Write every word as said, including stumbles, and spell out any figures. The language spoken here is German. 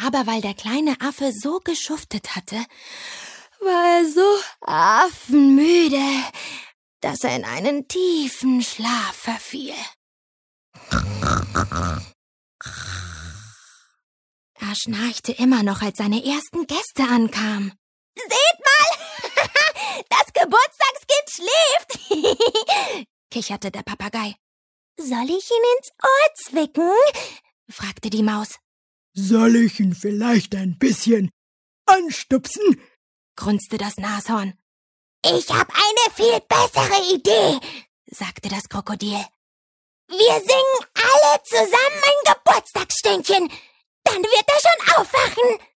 Aber weil der kleine Affe so geschuftet hatte, war er so affenmüde, dass er in einen tiefen Schlaf verfiel. Er schnarchte immer noch, als seine ersten Gäste ankamen. »Seht mal, das Geburtstagskind schläft«, kicherte der Papagei. »Soll ich ihn ins Ohr zwicken?« fragte die Maus. »Soll ich ihn vielleicht ein bisschen anstupsen?« grunzte das Nashorn. »Ich hab eine viel bessere Idee«, sagte das Krokodil. »Wir singen alle zusammen ein Geburtstagsstündchen. Dann wird er schon aufwachen.«